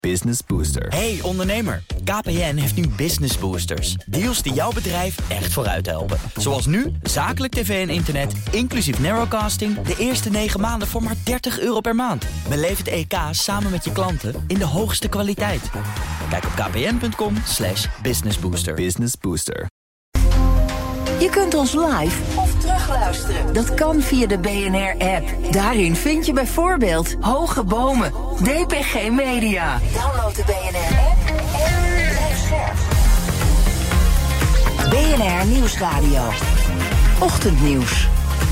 Business Booster. Hey ondernemer, KPN heeft nu Business Boosters. Deals die jouw bedrijf echt vooruit helpen. Zoals nu, zakelijk tv en internet, inclusief narrowcasting... de eerste 9 maanden voor maar €30 per maand. Beleef het EK samen met je klanten in de hoogste kwaliteit. Kijk op kpn.com/businessbooster. Business Booster. Je kunt ons live of terugluisteren. Dat kan via de BNR-app. Daarin vind je bijvoorbeeld Hoge Bomen, DPG Media. Download de BNR-app en blijf scherp. BNR Nieuwsradio. Ochtendnieuws.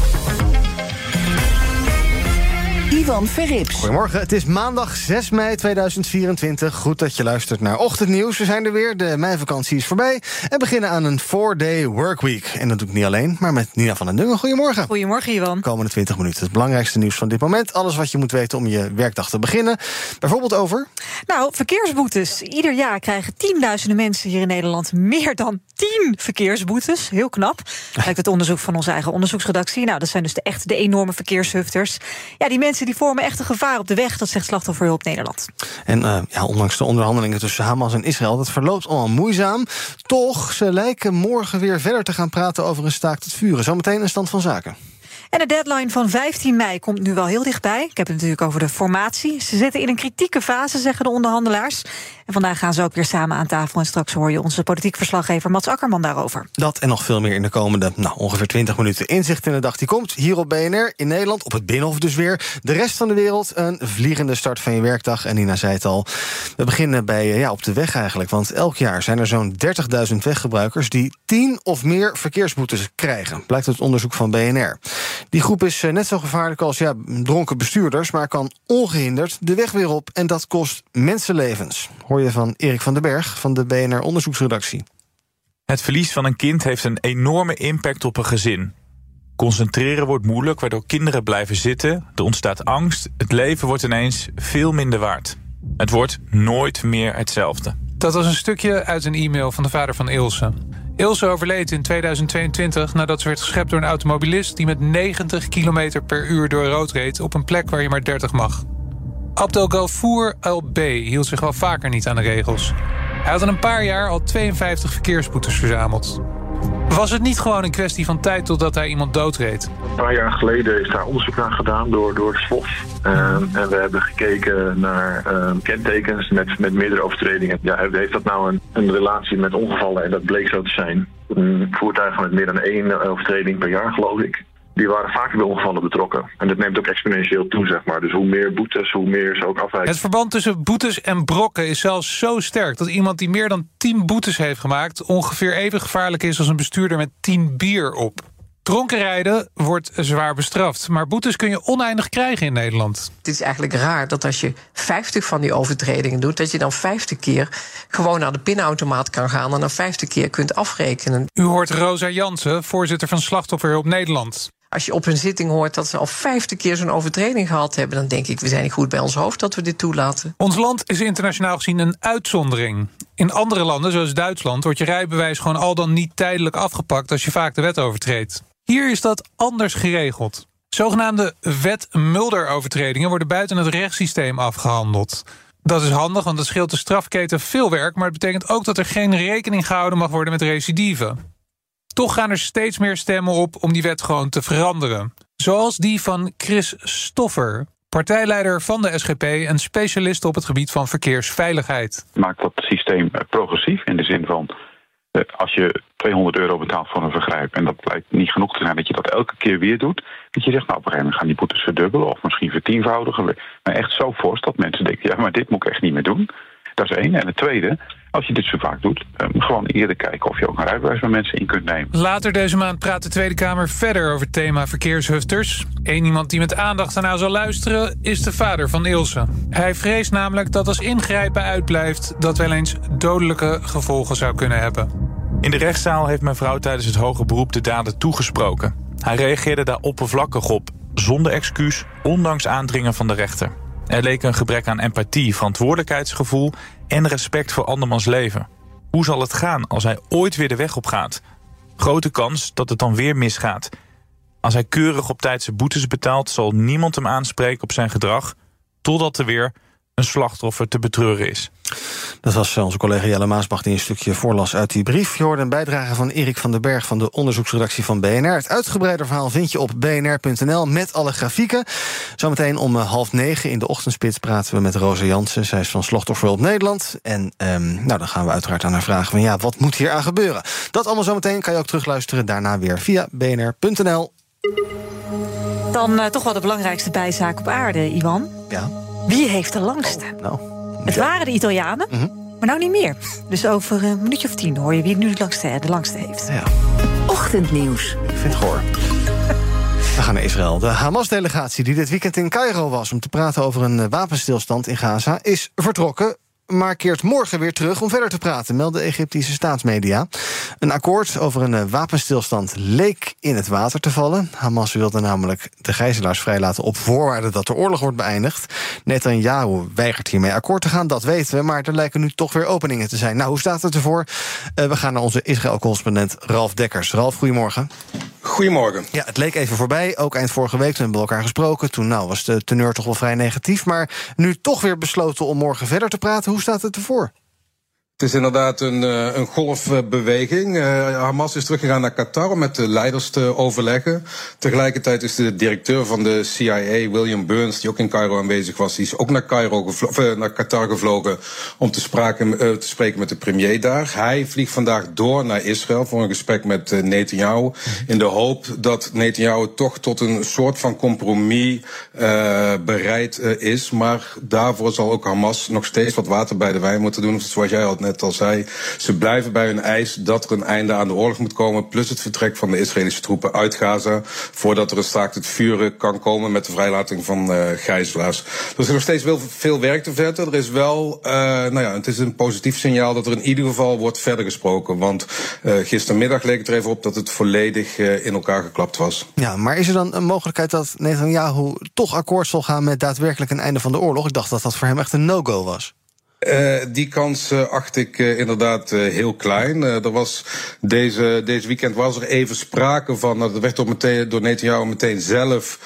Ivan Verrips. Goedemorgen, het is maandag 6 mei 2024. Goed dat je luistert naar Ochtendnieuws. We zijn er weer, de meivakantie is voorbij... en beginnen aan een 4-day workweek. En dat doe ik niet alleen, maar met Nina van den Dungen. Goedemorgen. Goedemorgen, Ivan. Komende 20 minuten het belangrijkste nieuws van dit moment. Alles wat je moet weten om je werkdag te beginnen. Bijvoorbeeld over... Nou, verkeersboetes. Ieder jaar krijgen tienduizenden mensen hier in Nederland... meer dan 10 verkeersboetes. Heel knap. Blijkt het onderzoek van onze eigen onderzoeksredactie. Nou, dat zijn dus de enorme verkeershufters. Ja, die mensen die vormen echt een gevaar op de weg. Dat zegt Slachtofferhulp Nederland. En ondanks de onderhandelingen tussen Hamas en Israël... dat verloopt allemaal moeizaam. Toch, ze lijken morgen weer verder te gaan praten over een staakt het vuren. Zometeen een stand van zaken. En de deadline van 15 mei komt nu wel heel dichtbij. Ik heb het natuurlijk over de formatie. Ze zitten in een kritieke fase, zeggen de onderhandelaars. En vandaag gaan ze ook weer samen aan tafel. En straks hoor je onze politiek verslaggever Mats Akkerman daarover. Dat en nog veel meer in de komende ongeveer 20 minuten. Inzicht in de dag die komt. Hier op BNR in Nederland, op het Binnenhof dus weer. De rest van de wereld, een vliegende start van je werkdag. En Nina zei het al, we beginnen bij op de weg eigenlijk. Want elk jaar zijn er zo'n 30.000 weggebruikers... die 10 of meer verkeersboetes krijgen. Blijkt uit onderzoek van BNR. Die groep is net zo gevaarlijk als dronken bestuurders... maar kan ongehinderd de weg weer op. En dat kost mensenlevens. Hoor je van Erik van den Berg van de BNR onderzoeksredactie. Het verlies van een kind heeft een enorme impact op een gezin. Concentreren wordt moeilijk, waardoor kinderen blijven zitten. Er ontstaat angst. Het leven wordt ineens veel minder waard. Het wordt nooit meer hetzelfde. Dat was een stukje uit een e-mail van de vader van Ilse. Ilse overleed in 2022 nadat ze werd geschept door een automobilist... die met 90 km per uur door rood reed op een plek waar je maar 30 mag. Abdelghafour Al-B hield zich wel vaker niet aan de regels. Hij had in een paar jaar al 52 verkeersboetes verzameld. Was het niet gewoon een kwestie van tijd totdat hij iemand doodreed? Een paar jaar geleden is daar onderzoek naar gedaan door het SWOF. En we hebben gekeken naar kentekens met meerdere overtredingen. Ja, heeft dat nou een relatie met ongevallen? En dat bleek zo te zijn. Voertuigen met meer dan 1 overtreding per jaar, geloof ik. Die waren vaker bij ongevallen betrokken. En dat neemt ook exponentieel toe, zeg maar. Dus hoe meer boetes, hoe meer ze ook afwijken. Het verband tussen boetes en brokken is zelfs zo sterk... dat iemand die meer dan 10 boetes heeft gemaakt... ongeveer even gevaarlijk is als een bestuurder met 10 bier op. Dronken rijden wordt zwaar bestraft. Maar boetes kun je oneindig krijgen in Nederland. Het is eigenlijk raar dat als je 50 van die overtredingen doet... dat je dan 50 keer gewoon naar de pinautomaat kan gaan... en dan 50 keer kunt afrekenen. U hoort Rosa Jansen, voorzitter van Slachtofferhulp Nederland. Als je op een zitting hoort dat ze al 50 keer zo'n overtreding gehad hebben... dan denk ik, we zijn niet goed bij ons hoofd dat we dit toelaten. Ons land is internationaal gezien een uitzondering. In andere landen, zoals Duitsland, wordt je rijbewijs gewoon al dan niet tijdelijk afgepakt... als je vaak de wet overtreedt. Hier is dat anders geregeld. Zogenaamde wet-Mulder-overtredingen worden buiten het rechtssysteem afgehandeld. Dat is handig, want dat scheelt de strafketen veel werk... maar het betekent ook dat er geen rekening gehouden mag worden met recidive. Toch gaan er steeds meer stemmen op om die wet gewoon te veranderen. Zoals die van Chris Stoffer, partijleider van de SGP... en specialist op het gebied van verkeersveiligheid. Maakt dat systeem progressief in de zin van... als je €200 betaalt voor een vergrijp... en dat blijkt niet genoeg te zijn dat je dat elke keer weer doet... dat je zegt, nou, op een gegeven moment gaan die boetes verdubbelen... of misschien vertienvoudigen. Maar echt zo fors dat mensen denken... ja, maar dit moet ik echt niet meer doen. Dat is 1. En het tweede, als je dit zo vaak doet... gewoon eerder kijken of je ook een rijbewijs met mensen in kunt nemen. Later deze maand praat de Tweede Kamer verder over het thema verkeershufters. Eén iemand die met aandacht ernaar zal luisteren... is de vader van Ilse. Hij vreest namelijk dat als ingrijpen uitblijft... dat wel eens dodelijke gevolgen zou kunnen hebben. In de rechtszaal heeft mijn vrouw tijdens het hoger beroep de dader toegesproken. Hij reageerde daar oppervlakkig op, zonder excuus, ondanks aandringen van de rechter. Er leek een gebrek aan empathie, verantwoordelijkheidsgevoel en respect voor andermans leven. Hoe zal het gaan als hij ooit weer de weg op gaat? Grote kans dat het dan weer misgaat. Als hij keurig op tijd zijn boetes betaalt, zal niemand hem aanspreken op zijn gedrag, totdat er weer een slachtoffer te betreuren is. Dat was onze collega Jelle Maasbach die een stukje voorlas uit die brief. Je hoorde een bijdrage van Erik van den Berg van de onderzoeksredactie van BNR. Het uitgebreide verhaal vind je op bnr.nl met alle grafieken. Zometeen om 8:30 in de ochtendspits praten we met Rosa Jansen. Zij is van Slachtofferhulp Nederland. En dan gaan we uiteraard aan haar vragen van wat moet hier aan gebeuren? Dat allemaal zometeen kan je ook terugluisteren. Daarna weer via bnr.nl. Dan toch wel de belangrijkste bijzaak op aarde, Iwan. Ja. Wie heeft de langste? Het waren de Italianen, maar nou niet meer. Dus over een minuutje of 10 hoor je wie nu de langste heeft. Ja. Ochtendnieuws. Ik vind het goor. We gaan naar Israël. De Hamas-delegatie die dit weekend in Cairo was om te praten over een wapenstilstand in Gaza is vertrokken, maar keert morgen weer terug om verder te praten, melden Egyptische staatsmedia. Een akkoord over een wapenstilstand leek in het water te vallen. Hamas wilde namelijk de gijzelaars vrijlaten op voorwaarde dat de oorlog wordt beëindigd. Netanyahu weigert hiermee akkoord te gaan, dat weten we, maar er lijken nu toch weer openingen te zijn. Nou, hoe staat het ervoor? We gaan naar onze Israël-correspondent Ralf Dekkers. Ralf, goedemorgen. Goedemorgen. Ja, het leek even voorbij, ook eind vorige week, toen hebben we elkaar gesproken. Toen was de teneur toch wel vrij negatief, maar nu toch weer besloten om morgen verder te praten. Hoe staat het ervoor? Het is inderdaad een golfbeweging. Hamas is teruggegaan naar Qatar om met de leiders te overleggen. Tegelijkertijd is de directeur van de CIA, William Burns, die ook in Cairo aanwezig was, die is ook naar Qatar gevlogen om te spreken met de premier daar. Hij vliegt vandaag door naar Israël voor een gesprek met Netanyahu, in de hoop dat Netanyahu toch tot een soort van compromis bereid is. Maar daarvoor zal ook Hamas nog steeds wat water bij de wijn moeten doen, zoals jij net al zei. Ze blijven bij hun eis dat er een einde aan de oorlog moet komen, plus het vertrek van de Israëlische troepen uit Gaza, voordat er een staakt het vuren kan komen met de vrijlating van gijzelaars. Er is nog steeds veel werk te verzetten. Er is wel, het is een positief signaal dat er in ieder geval wordt verder gesproken, want gistermiddag leek het er even op dat het volledig in elkaar geklapt was. Ja, maar is er dan een mogelijkheid dat Netanyahu toch akkoord zal gaan met daadwerkelijk een einde van de oorlog? Ik dacht dat dat voor hem echt een no-go was. Die kans acht ik inderdaad heel klein. Er was deze weekend was er even sprake van. Dat werd door Netanyahu meteen zelf.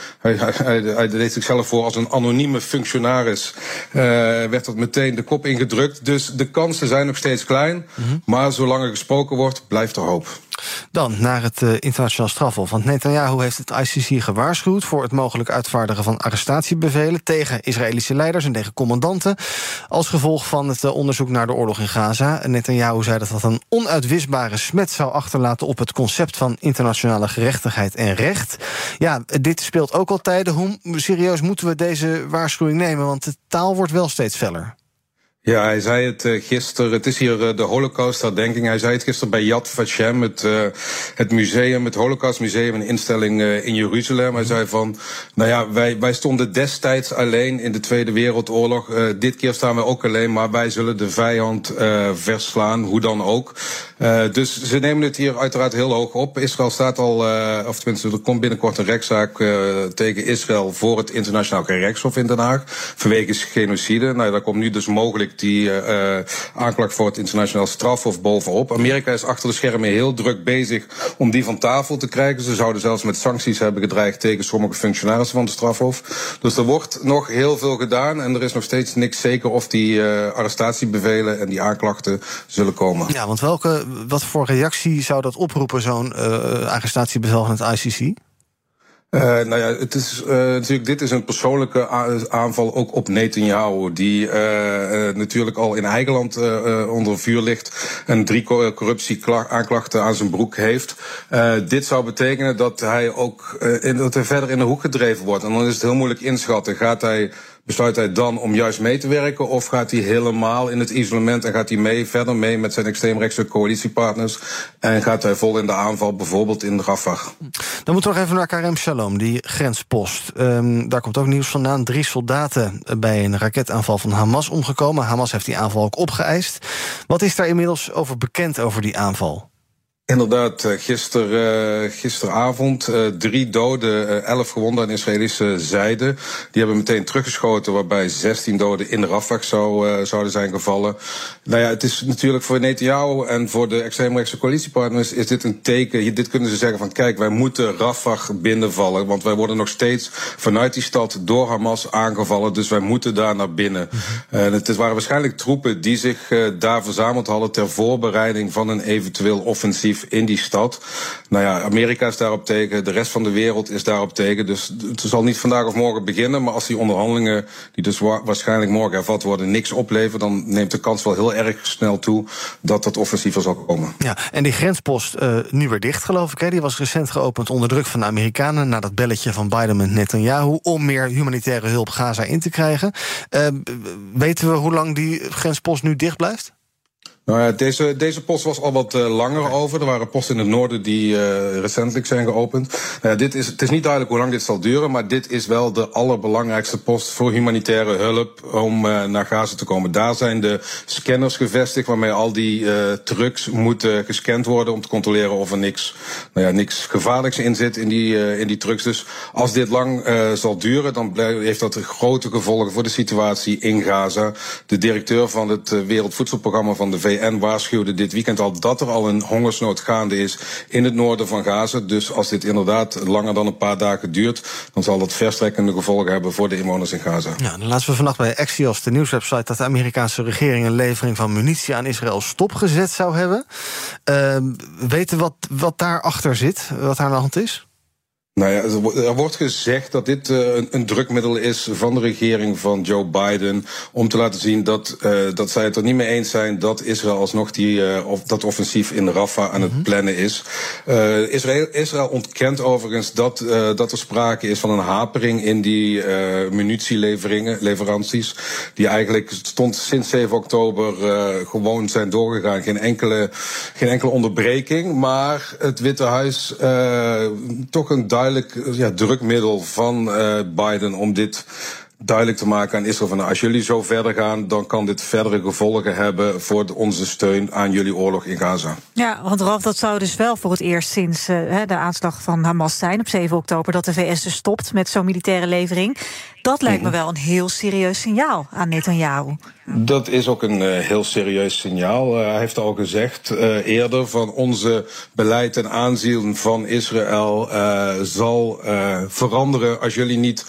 Hij deed zichzelf voor als een anonieme functionaris. Werd dat meteen de kop ingedrukt. Dus de kansen zijn nog steeds klein. Maar zolang er gesproken wordt, blijft er hoop. Dan naar het internationaal strafhof. Want Netanyahu heeft het ICC gewaarschuwd voor het mogelijk uitvaardigen van arrestatiebevelen tegen Israëlische leiders en tegen commandanten, als gevolg van het onderzoek naar de oorlog in Gaza. Netanyahu zei dat dat een onuitwisbare smet zou achterlaten op het concept van internationale gerechtigheid en recht. Ja, dit speelt ook al tijden. Hoe serieus moeten we deze waarschuwing nemen? Want de taal wordt wel steeds feller. Ja, hij zei het gisteren. Het is hier de Holocaust-herdenking. Hij zei het gisteren bij Yad Vashem, het museum, het Holocaustmuseum, een instelling in Jeruzalem. Hij zei van, wij stonden destijds alleen in de Tweede Wereldoorlog. Dit keer staan we ook alleen, maar wij zullen de vijand verslaan, hoe dan ook. Dus ze nemen het hier uiteraard heel hoog op. Israël staat al, of tenminste, er komt binnenkort een rechtszaak tegen Israël voor het internationaal gerechtshof in Den Haag, vanwege genocide. Nou, daar komt nu dus mogelijk die aanklacht voor het internationaal strafhof bovenop. Amerika is achter de schermen heel druk bezig om die van tafel te krijgen. Ze zouden zelfs met sancties hebben gedreigd tegen sommige functionarissen van het strafhof. Dus er wordt nog heel veel gedaan en er is nog steeds niks zeker of die arrestatiebevelen en die aanklachten zullen komen. Ja, want wat voor reactie zou dat oproepen, zo'n arrestatiebevel van het ICC? Het is natuurlijk, dit is een persoonlijke aanval ook op Netanyahu, die natuurlijk al in eigen land onder vuur ligt en 3 corruptieaanklachten aan zijn broek heeft. Dit zou betekenen dat hij ook dat hij verder in de hoek gedreven wordt. En dan is het heel moeilijk inschatten. Besluit hij dan om juist mee te werken, of gaat hij helemaal in het isolement en gaat hij verder mee met zijn extreemrechtse coalitiepartners en gaat hij vol in de aanval, bijvoorbeeld in Rafah? Dan moeten we nog even naar Karem Shalom, die grenspost. Daar komt ook nieuws vandaan. 3 soldaten bij een raketaanval van Hamas omgekomen. Hamas heeft die aanval ook opgeëist. Wat is daar inmiddels over bekend over die aanval? Inderdaad, gisteravond 3 doden, 11 gewonden aan de Israëlische zijde. Die hebben meteen teruggeschoten, waarbij 16 doden in Rafah zouden zijn gevallen. Nou ja, het is natuurlijk voor Netanyahu en voor de extreemrechtse coalitiepartners is dit een teken. Dit kunnen ze zeggen van kijk, wij moeten Rafah binnenvallen, want wij worden nog steeds vanuit die stad door Hamas aangevallen, dus wij moeten daar naar binnen. Het waren waarschijnlijk troepen die zich daar verzameld hadden ter voorbereiding van een eventueel offensief in die stad. Nou ja, Amerika is daarop tegen, de rest van de wereld is daarop tegen. Dus het zal niet vandaag of morgen beginnen, maar als die onderhandelingen, die dus waarschijnlijk morgen hervat worden, niks opleveren, dan neemt de kans wel heel erg snel toe dat dat offensief er zal komen. Ja, en die grenspost nu weer dicht, geloof ik. Hè? Die was recent geopend onder druk van de Amerikanen na dat belletje van Biden met Netanyahu om meer humanitaire hulp Gaza in te krijgen. Weten we hoe lang die grenspost nu dicht blijft? Nou ja, deze post was al wat langer over. Er waren posten in het noorden die recentelijk zijn geopend. Het is niet duidelijk hoe lang dit zal duren, maar dit is wel de allerbelangrijkste post voor humanitaire hulp om naar Gaza te komen. Daar zijn de scanners gevestigd waarmee al die trucks moeten gescand worden om te controleren of er niks gevaarlijks in zit in die trucks. Dus als dit lang zal duren, dan heeft dat grote gevolgen voor de situatie in Gaza. De directeur van het Wereldvoedselprogramma van de VN waarschuwde dit weekend al dat er al een hongersnood gaande is in het noorden van Gaza. Dus als dit inderdaad langer dan een paar dagen duurt, dan zal dat verstrekkende gevolgen hebben voor de inwoners in Gaza. Ja, dan laten we vannacht bij Axios, de nieuwswebsite, dat de Amerikaanse regering een levering van munitie aan Israël stopgezet zou hebben. Weten wat daarachter zit, wat daar aan de hand is? Nou ja, er wordt gezegd dat dit een drukmiddel is van de regering van Joe Biden om te laten zien dat zij het er niet mee eens zijn dat Israël alsnog dat offensief in Rafah aan het plannen is. Israël ontkent overigens dat er sprake is van een hapering in die munitieleveranties, die eigenlijk sinds 7 oktober gewoon zijn doorgegaan. Geen enkele onderbreking, maar het Witte Huis toch een duidelijk drukmiddel van Biden om dit duidelijk te maken aan Israël van als jullie zo verder gaan, dan kan dit verdere gevolgen hebben voor onze steun aan jullie oorlog in Gaza. Ja, want Ralf, dat zou dus wel voor het eerst sinds de aanslag van Hamas zijn op 7 oktober... dat de VS dus stopt met zo'n militaire levering. Dat lijkt me wel een heel serieus signaal aan Netanyahu. Dat is ook een heel serieus signaal. Hij heeft al gezegd eerder van onze beleid en aanzien van Israël zal veranderen als jullie niet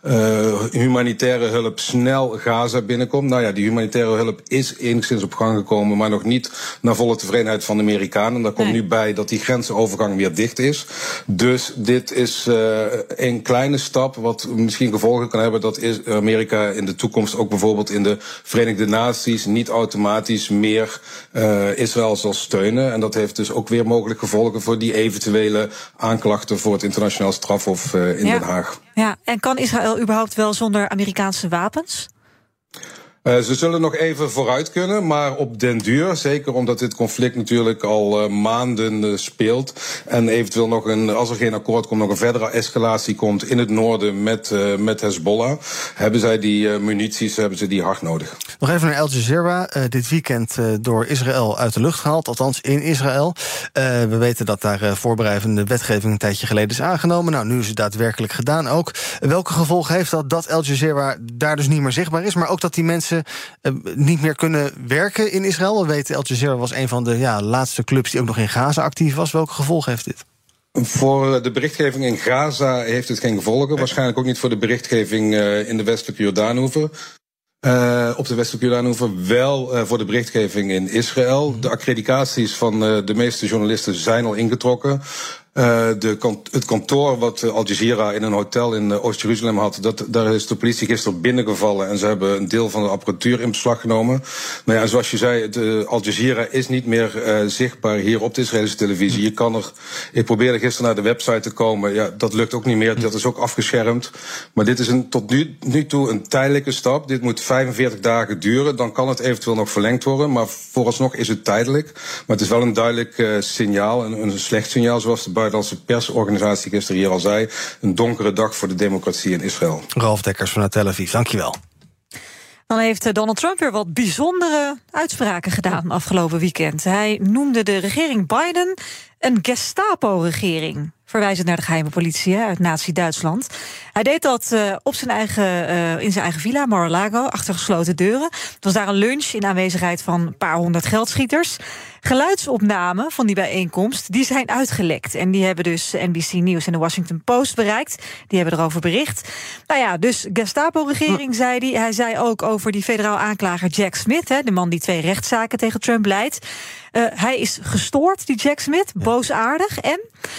humanitaire hulp snel Gaza binnenkomt. Nou ja, die humanitaire hulp is enigszins op gang gekomen, maar nog niet naar volle tevredenheid van de Amerikanen. Daar komt nu bij dat die grensovergang weer dicht is. Dus dit is een kleine stap wat misschien gevolgen kan hebben dat Amerika in de toekomst ook bijvoorbeeld in de Verenigde Naties niet automatisch meer Israël zal steunen. En dat heeft dus ook weer mogelijk gevolgen voor die eventuele aanklachten voor het internationaal strafhof in Den Haag. Ja, en kan Israël überhaupt wel zonder Amerikaanse wapens? Ze zullen nog even vooruit kunnen, maar op den duur, zeker omdat dit conflict natuurlijk al maanden speelt en eventueel nog als er geen akkoord komt, nog een verdere escalatie komt in het noorden met Hezbollah, hebben zij die munities, hebben ze die hard nodig. Nog even naar Al Jazeera, dit weekend door Israël uit de lucht gehaald, althans in Israël. We weten dat daar voorbereidende wetgeving een tijdje geleden is aangenomen. Nou, nu is het daadwerkelijk gedaan ook. Welke gevolgen heeft dat Al Jazeera daar dus niet meer zichtbaar is, maar ook dat die mensen niet meer kunnen werken in Israël? We weten, Al Jazeera was een van de laatste clubs die ook nog in Gaza actief was. Welke gevolgen heeft dit? Voor de berichtgeving in Gaza heeft het geen gevolgen. Waarschijnlijk ook niet voor de berichtgeving in de westelijke Jordaanoever. Op de westelijke Jordaanoever, wel voor de berichtgeving in Israël. De accreditaties van de meeste journalisten zijn al ingetrokken. Het kantoor wat Al Jazeera in een hotel in Oost-Jeruzalem had, daar is de politie gisteren binnengevallen en ze hebben een deel van de apparatuur in beslag genomen. Nou ja, zoals je zei, Al Jazeera is niet meer zichtbaar hier op de Israëlische televisie. Ik probeerde gisteren naar de website te komen. Ja, dat lukt ook niet meer. Dat is ook afgeschermd. Maar dit is tot nu toe een tijdelijke stap. Dit moet 45 dagen duren. Dan kan het eventueel nog verlengd worden. Maar vooralsnog is het tijdelijk. Maar het is wel een duidelijk signaal. Een slecht signaal, zoals de buitenlandse persorganisatie gisteren hier al zei. Een donkere dag voor de democratie in Israël. Ralf Dekkers vanuit Tel Aviv, dankjewel. Dan heeft Donald Trump weer wat bijzondere uitspraken gedaan afgelopen weekend. Hij noemde de regering Biden een Gestapo-regering, verwijzend naar de geheime politie uit Nazi-Duitsland. Hij deed dat in zijn eigen villa, Mar-a-Lago, achter gesloten deuren. Het was daar een lunch in aanwezigheid van een paar honderd geldschieters. Geluidsopnamen van die bijeenkomst die zijn uitgelekt. En die hebben dus NBC News en de Washington Post bereikt. Die hebben erover bericht. Nou ja, dus Gestapo-regering, zei hij. Hij zei ook over die federaal aanklager Jack Smith, de man die 2 rechtszaken tegen Trump leidt. Hij is gestoord, die Jack Smith, boosaardig en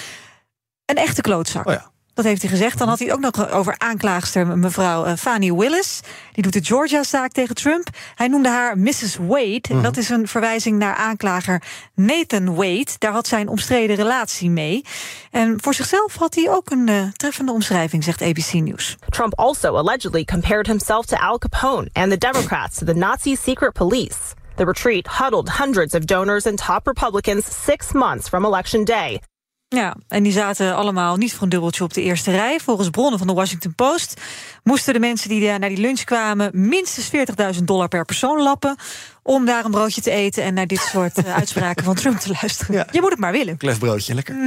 een echte klootzak. Oh ja. Dat heeft hij gezegd. Dan had hij ook nog over aanklaagster mevrouw Fani Willis. Die doet de Georgia-zaak tegen Trump. Hij noemde haar Mrs. Wade. En dat is een verwijzing naar aanklager Nathan Wade. Daar had zij een omstreden relatie mee. En voor zichzelf had hij ook een treffende omschrijving, zegt ABC News. Trump also allegedly compared himself to Al Capone and the Democrats to the Nazi secret police. The retreat huddled hundreds of donors and top Republicans 6 months from Election Day. Ja, en die zaten allemaal niet voor een dubbeltje op de eerste rij. Volgens bronnen van de Washington Post moesten de mensen die naar die lunch kwamen minstens $40.000 per persoon lappen om daar een broodje te eten en naar dit soort uitspraken van Trump te luisteren. Ja. Je moet het maar willen. Klefbroodje, lekker.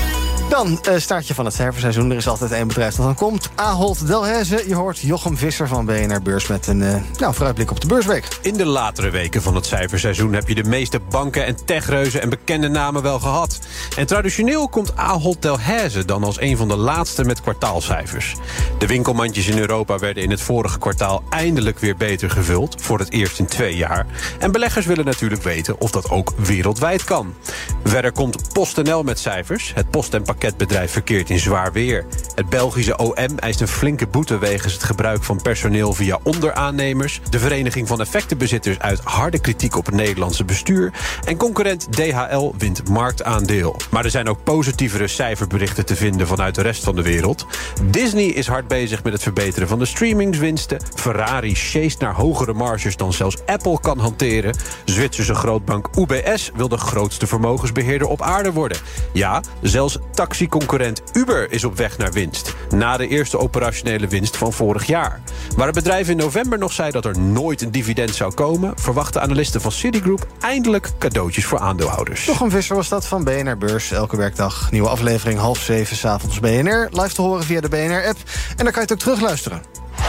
Dan staartje van het cijferseizoen. Er is altijd één bedrijf dat dan komt. Ahold Delhaize. Je hoort Jochem Visser van BNR Beurs met een vooruitblik op de beursweek. In de latere weken van het cijferseizoen heb je de meeste banken en techreuzen en bekende namen wel gehad. En traditioneel komt Ahold Delhaize dan als een van de laatste met kwartaalcijfers. De winkelmandjes in Europa werden in het vorige kwartaal eindelijk weer beter gevuld, voor het eerst in 2 jaar. En beleggers willen natuurlijk weten of dat ook wereldwijd kan. Verder komt PostNL met cijfers. Het post- en pakketbedrijf verkeert in zwaar weer. Het Belgische OM eist een flinke boete wegens het gebruik van personeel via onderaannemers. De Vereniging van Effectenbezitters uit harde kritiek op het Nederlandse bestuur. En concurrent DHL wint marktaandeel. Maar er zijn ook positievere cijferberichten te vinden vanuit de rest van de wereld. Disney is hard bezig met het verbeteren van de streamingswinsten. Ferrari sjeest naar hogere marges dan zelfs Apple kan hanteren. Zwitserse grootbank UBS wil de grootste vermogensbeheerder op aarde worden. Ja, zelfs taxiconcurrent Uber is op weg naar winst. Na de eerste operationele winst van vorig jaar. Waar het bedrijf in november nog zei dat er nooit een dividend zou komen, verwachten analisten van Citigroup eindelijk cadeautjes voor aandeelhouders. Jochem Visser was dat van BNR Beurs. Elke werkdag nieuwe aflevering 6:30 s'avonds BNR. Live te horen via de BNR-app. En dan kan je het ook terugluisteren.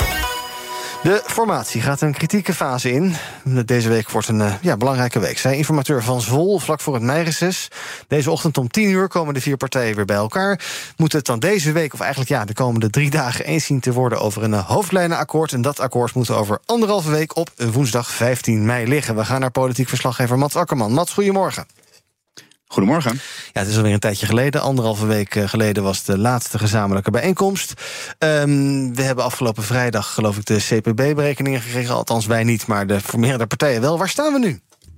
De formatie gaat een kritieke fase in. Deze week wordt een belangrijke week, zei informateur Van Zwol vlak voor het meireces. Deze ochtend om 10:00 komen de 4 partijen weer bij elkaar. Moet het dan deze week, of eigenlijk de komende 3 dagen, eens zien te worden over een hoofdlijnenakkoord. En dat akkoord moet over 1,5 week op woensdag 15 mei liggen. We gaan naar politiek verslaggever Mats Akkerman. Mats, goedemorgen. Goedemorgen. Ja, het is alweer een tijdje geleden. 1,5 week geleden was de laatste gezamenlijke bijeenkomst. We hebben afgelopen vrijdag, geloof ik, de CPB-berekeningen gekregen. Althans, wij niet, maar de formerende partijen wel. Waar staan we nu?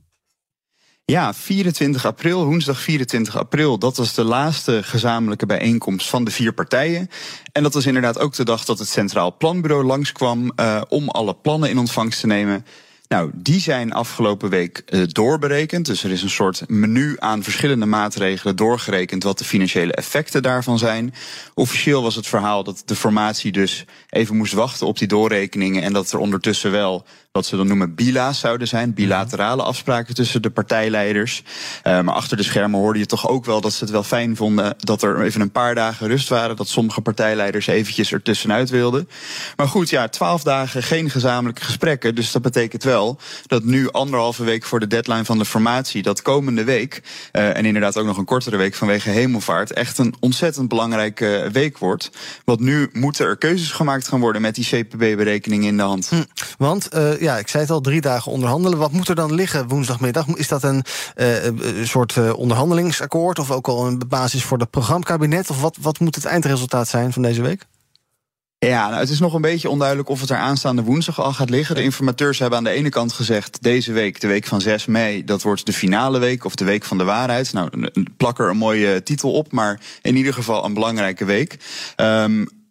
Ja, 24 april, woensdag 24 april, dat was de laatste gezamenlijke bijeenkomst van de 4 partijen. En dat was inderdaad ook de dag dat het Centraal Planbureau langskwam om alle plannen in ontvangst te nemen. Nou, die zijn afgelopen week doorberekend. Dus er is een soort menu aan verschillende maatregelen doorgerekend wat de financiële effecten daarvan zijn. Officieel was het verhaal dat de formatie dus even moest wachten op die doorrekeningen en dat er ondertussen wel wat ze dan noemen bila's zouden zijn, bilaterale afspraken tussen de partijleiders. Maar achter de schermen hoorde je toch ook wel dat ze het wel fijn vonden dat er even een paar dagen rust waren, dat sommige partijleiders eventjes ertussenuit wilden. Maar goed, 12 dagen geen gezamenlijke gesprekken, dus dat betekent wel dat nu 1,5 week voor de deadline van de formatie, dat komende week, en inderdaad ook nog een kortere week vanwege Hemelvaart, echt een ontzettend belangrijke week wordt. Want nu moeten er keuzes gemaakt gaan worden met die CPB-berekening in de hand. Want ik zei het al, 3 dagen onderhandelen. Wat moet er dan liggen woensdagmiddag? Is dat een soort onderhandelingsakkoord of ook al een basis voor het programmakabinet? Of wat moet het eindresultaat zijn van deze week? Ja, het is nog een beetje onduidelijk of het er aanstaande woensdag al gaat liggen. De informateurs hebben aan de ene kant gezegd, deze week, de week van 6 mei... dat wordt de finale week of de week van de waarheid. Nou, plak er een mooie titel op, maar in ieder geval een belangrijke week.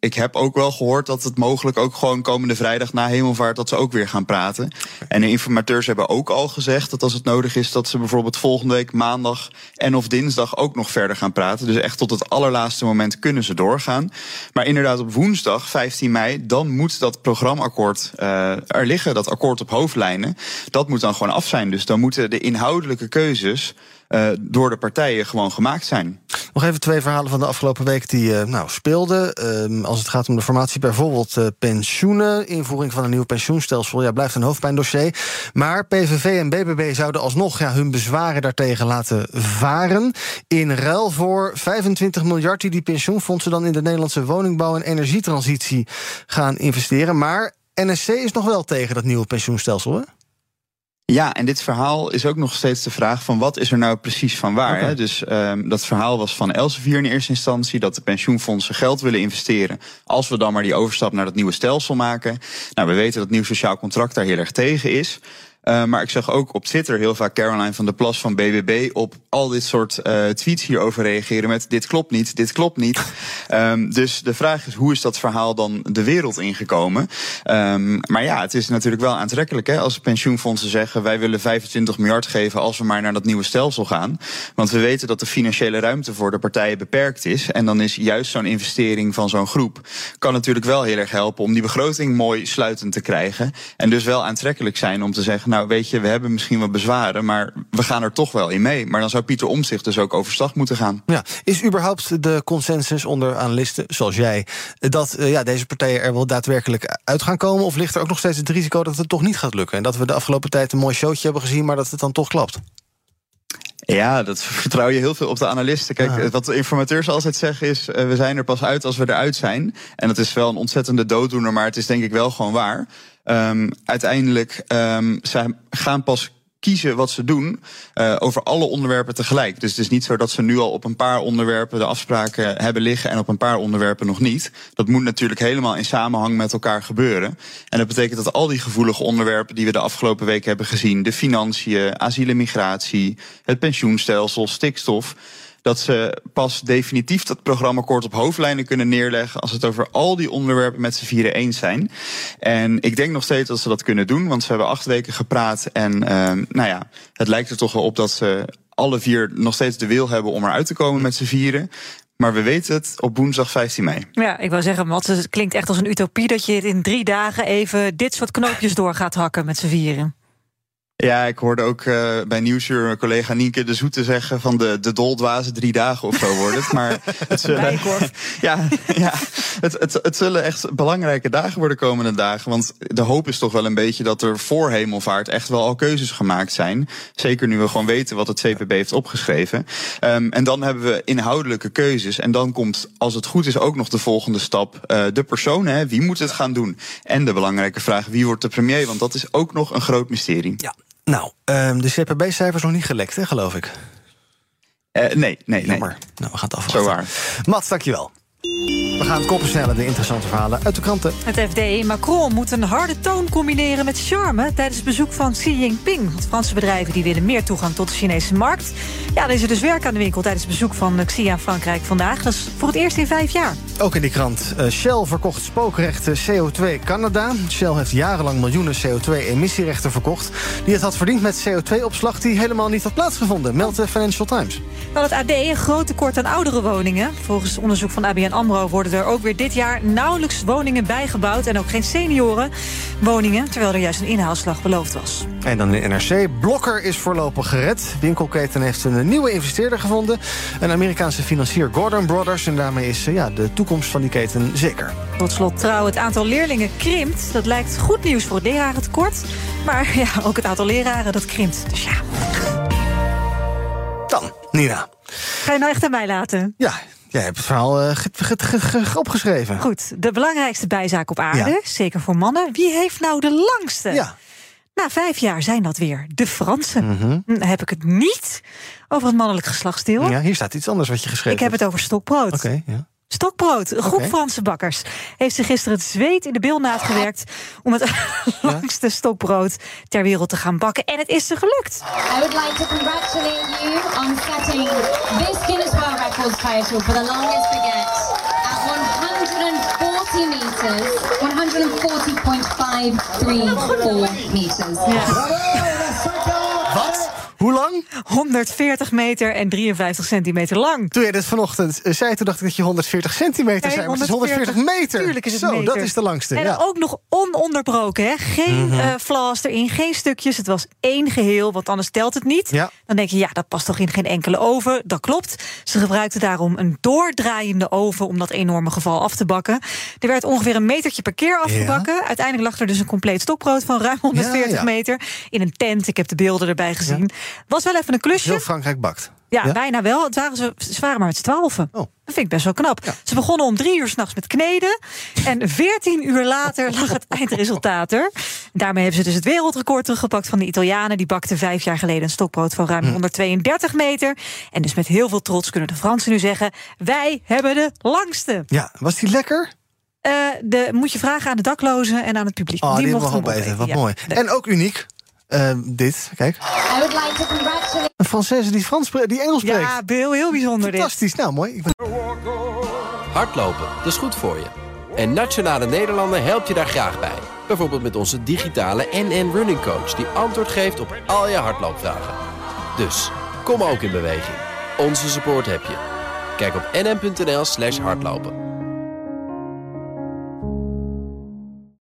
ik heb ook wel gehoord dat het mogelijk ook gewoon komende vrijdag na Hemelvaart dat ze ook weer gaan praten. En de informateurs hebben ook al gezegd dat als het nodig is, dat ze bijvoorbeeld volgende week maandag en of dinsdag ook nog verder gaan praten. Dus echt tot het allerlaatste moment kunnen ze doorgaan. Maar inderdaad op woensdag, 15 mei, dan moet dat programmaakkoord er liggen. Dat akkoord op hoofdlijnen. Dat moet dan gewoon af zijn. Dus dan moeten de inhoudelijke keuzes door de partijen gewoon gemaakt zijn. Nog even 2 verhalen van de afgelopen week die speelden. Als het gaat om de formatie bijvoorbeeld pensioenen, invoering van een nieuw pensioenstelsel, blijft een hoofdpijndossier. Maar PVV en BBB zouden alsnog hun bezwaren daartegen laten varen. In ruil voor 25 miljard die pensioenfondsen dan in de Nederlandse woningbouw en energietransitie gaan investeren. Maar NSC is nog wel tegen dat nieuwe pensioenstelsel, hè? Ja, en dit verhaal is ook nog steeds de vraag van wat is er nou precies van waar. Okay. Hè? Dus dat verhaal was van Elsevier in eerste instantie, dat de pensioenfondsen geld willen investeren als we dan maar die overstap naar dat nieuwe stelsel maken. Nou, we weten dat nieuw sociaal contract daar heel erg tegen is. Maar ik zag ook op Twitter heel vaak Caroline van der Plas van BBB op al dit soort tweets hierover reageren met dit klopt niet, dit klopt niet. Dus de vraag is, hoe is dat verhaal dan de wereld ingekomen? Maar ja, het is natuurlijk wel aantrekkelijk als pensioenfondsen zeggen wij willen 25 miljard geven als we maar naar dat nieuwe stelsel gaan. Want we weten dat de financiële ruimte voor de partijen beperkt is. En dan is juist zo'n investering van zo'n groep kan natuurlijk wel heel erg helpen om die begroting mooi sluitend te krijgen. En dus wel aantrekkelijk zijn om te zeggen, nou weet je, we hebben misschien wat bezwaren, maar we gaan er toch wel in mee. Maar dan zou Pieter Omtzigt dus ook overstag moeten gaan. Ja, is überhaupt de consensus onder analisten, zoals jij, dat deze partijen er wel daadwerkelijk uit gaan komen? Of ligt er ook nog steeds het risico dat het toch niet gaat lukken? En dat we de afgelopen tijd een mooi showtje hebben gezien, maar dat het dan toch klapt? Ja, dat vertrouw je heel veel op de analisten. Kijk, wat de informateurs altijd zeggen is, we zijn er pas uit als we eruit zijn. En dat is wel een ontzettende dooddoener, maar het is denk ik wel gewoon waar. Uiteindelijk, zij gaan pas kiezen wat ze doen over alle onderwerpen tegelijk. Dus het is niet zo dat ze nu al op een paar onderwerpen de afspraken hebben liggen en op een paar onderwerpen nog niet. Dat moet natuurlijk helemaal in samenhang met elkaar gebeuren. En dat betekent dat al die gevoelige onderwerpen die we de afgelopen weken hebben gezien, de financiën, asiel en migratie, het pensioenstelsel, stikstof, dat ze pas definitief dat programmaakkoord op hoofdlijnen kunnen neerleggen als het over al die onderwerpen met z'n vieren eens zijn. En ik denk nog steeds dat ze dat kunnen doen, want ze hebben 8 weken gepraat en het lijkt er toch wel op dat ze alle 4 nog steeds de wil hebben om eruit te komen met z'n vieren. Maar we weten het op woensdag 15 mei. Ja, ik wou zeggen, Mats, het klinkt echt als een utopie dat je het in 3 dagen even dit soort knoopjes door gaat hakken met z'n vieren. Ja, ik hoorde ook bij Nieuwsuur mijn collega Nienke de Zoete zeggen van de doldwaze 3 dagen of zo wordt het. Maar het zullen, het zullen echt belangrijke dagen worden de komende dagen. Want de hoop is toch wel een beetje dat er voor Hemelvaart echt wel al keuzes gemaakt zijn. Zeker nu we gewoon weten wat het CPB heeft opgeschreven. En dan hebben we inhoudelijke keuzes. En dan komt, als het goed is, ook nog de volgende stap. De personen, hè, wie moet het gaan doen? En de belangrijke vraag, wie wordt de premier? Want dat is ook nog een groot mysterie. Ja. Nou, de CPB-cijfers nog niet gelekt, hè, geloof ik? Nee. Jammer. Nou, we gaan het afwachten. Zo waar. Mats, dankjewel. We gaan kopensnellen de interessante verhalen uit de kranten. Het FD. Macron moet een harde toon combineren met charme tijdens het bezoek van Xi Jinping. Want Franse bedrijven die willen meer toegang tot de Chinese markt. Ja, dan is er dus werk aan de winkel tijdens het bezoek van Xi aan Frankrijk vandaag. Dat is voor het eerst in 5 jaar. Ook in die krant. Shell verkocht spookrechten CO2 Canada. Shell heeft jarenlang miljoenen CO2-emissierechten verkocht die het had verdiend met CO2-opslag die helemaal niet had plaatsgevonden, meldt de Financial Times. Dan het AD, een groot tekort aan oudere woningen. Volgens onderzoek van ABN AMRO worden er ook weer dit jaar nauwelijks woningen bijgebouwd en ook geen seniorenwoningen, terwijl er juist een inhaalslag beloofd was. En dan de NRC. Blokker is voorlopig gered. Winkelketen heeft een nieuwe investeerder gevonden. Een Amerikaanse financier Gordon Brothers. En daarmee is de toekomst van die keten zeker. Tot slot Trouw. Het aantal leerlingen krimpt. Dat lijkt goed nieuws voor het lerarentekort. Maar ja, ook het aantal leraren dat krimpt. Dus ja. Dan, Nina. Ga je nou echt aan mij laten? Ja. Jij hebt het verhaal opgeschreven. Goed, de belangrijkste bijzaak op aarde, zeker voor mannen. Wie heeft nou de langste? Ja. Na 5 jaar zijn dat weer de Fransen. Dan heb ik het niet over het mannelijk geslachtsdeel. Ja, hier staat iets anders wat je geschreven hebt. Ik heb het over stokbrood. Oké, ja. Stokbrood. Een groep Franse bakkers heeft zich gisteren het zweet in de bilnaad gewerkt om het langste stokbrood ter wereld te gaan bakken. En het is ze gelukt. I would like to congratulate you on setting this Guinness World Records title for the longest baguette at 140 meters, 140.534 meters. Wat? Hoe lang? 140 meter en 53 centimeter lang. Toen jij dit vanochtend zei, toen dacht ik dat je 140 centimeter zei. Maar het is 140 meter. Tuurlijk is het Zo, meter. dat is de langste. En ook nog ononderbroken. Hè? Geen flaws erin, geen stukjes. Het was één geheel, want anders telt het niet. Ja. Dan denk je, ja, dat past toch in geen enkele oven. Dat klopt. Ze gebruikten daarom een doordraaiende oven om dat enorme geval af te bakken. Er werd ongeveer een metertje per keer afgebakken. Ja. Uiteindelijk lag er dus een compleet stokbrood van ruim 140 meter. In een tent, ik heb de beelden erbij gezien. Was wel even een klusje. Heel Frankrijk bakt. Ja, bijna wel. Ze waren maar met z'n 12. Dat vind ik best wel knap. Ja. Ze begonnen om 3 uur 's nachts met kneden. En 14 uur later lag het eindresultaat er. Daarmee hebben ze dus het wereldrecord teruggepakt van de Italianen. Die bakten 5 jaar geleden een stokbrood van ruim 132 meter. En dus met heel veel trots kunnen de Fransen nu zeggen: wij hebben de langste. Ja, was die lekker? Moet je vragen aan de daklozen en aan het publiek. Die mochten hem opeten. Wat mooi. En ook uniek. Dit, kijk. I would like to congratulate... Een Française die Engels spreekt. Ja, heel bijzonder. Fantastisch. Dit. Nou, mooi. Hardlopen, dat is goed voor je. En Nationale Nederlanden helpt je daar graag bij. Bijvoorbeeld met onze digitale NN Running Coach... die antwoord geeft op al je hardloopvragen. Dus, kom ook in beweging. Onze support heb je. Kijk op nn.nl/hardlopen.